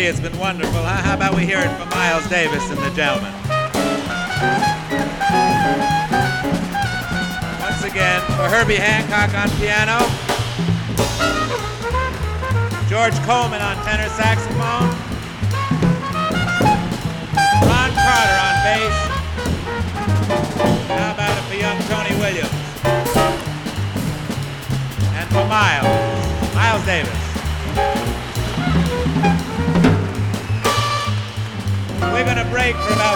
It's been wonderful. Huh? How about we hear it from Miles Davis and the Gentlemen? Once again, for Herbie Hancock on piano, George Coleman on tenor saxophone, Ron Carter on bass. How about it for young Tony Williams? And for Miles Davis. We're going to break for about